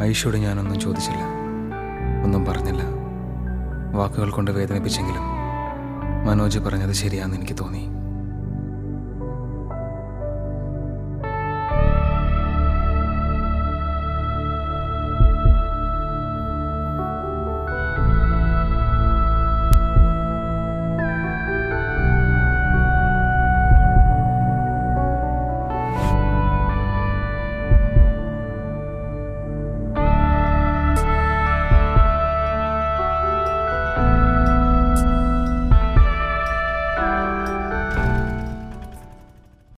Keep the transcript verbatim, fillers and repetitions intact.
ഐഷയോട് ഞാനൊന്നും ചോദിച്ചില്ല, ഒന്നും പറഞ്ഞില്ല. വാക്കുകൾ കൊണ്ട് വേദനിപ്പിച്ചെങ്കിലും മനോജ് പറഞ്ഞത് ശരിയാണെന്ന് എനിക്ക് തോന്നി.